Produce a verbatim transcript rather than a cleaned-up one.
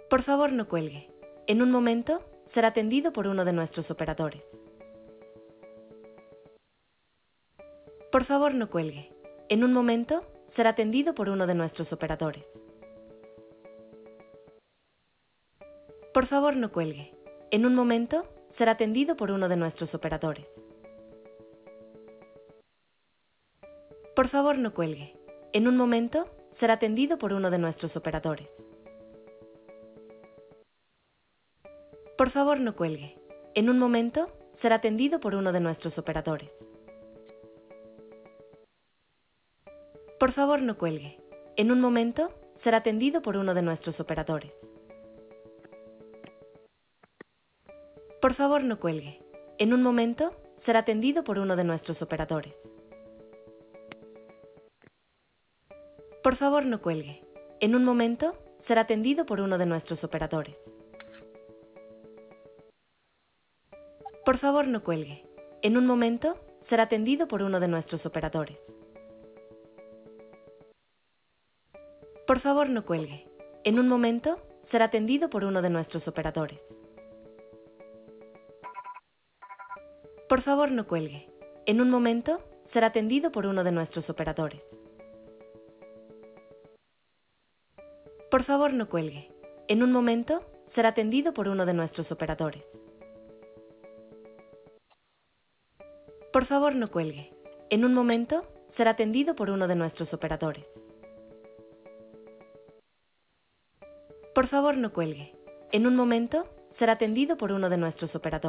Por favor, no cuelgue. En un momento, será atendido por uno de nuestros operadores. Por favor, no cuelgue. En un momento, será atendido por uno de nuestros operadores. Por favor, no cuelgue. En un momento, será atendido por uno de nuestros operadores. Por favor, no cuelgue. En un momento, será atendido por uno de nuestros operadores. Por favor, no cuelgue. En un momento, será atendido por uno de nuestros operadores. Por favor, no cuelgue. En un momento, será atendido por uno de nuestros operadores. Por favor, no cuelgue. En un momento, será atendido por uno de nuestros operadores. Por favor, no cuelgue. En un momento, será atendido por uno de nuestros operadores. Por favor, no cuelgue. En un momento, será atendido por uno de nuestros operadores. Por favor, no cuelgue. En un momento, será atendido por uno de nuestros operadores. Por favor, no cuelgue. En un momento, será atendido por uno de nuestros operadores. Por favor, no cuelgue. En un momento, será atendido por uno de nuestros operadores. Por favor, no cuelgue. En un momento, será atendido por uno de nuestros operadores. Por favor, no cuelgue. En un momento, será atendido por uno de nuestros operadores.